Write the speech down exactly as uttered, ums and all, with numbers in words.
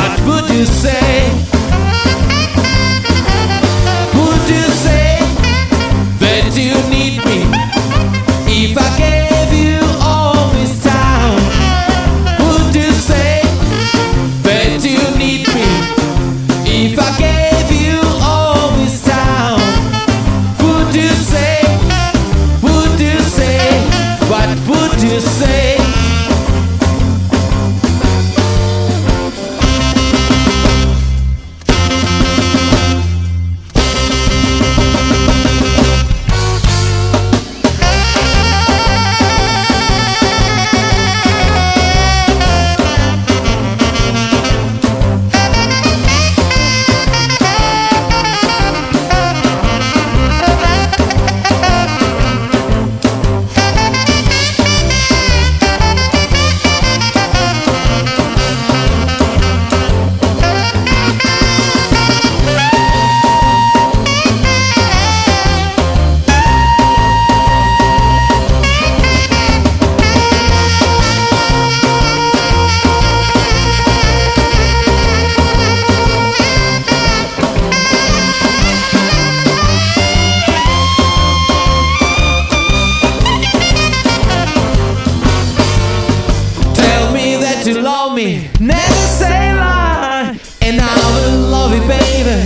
What would you say? Would you say that you need me if I gave you all this time? Would you say that you need me if I gave you all this time? Would you say, would you say, what would you say? You love me, never say a lie, and I will love you, baby.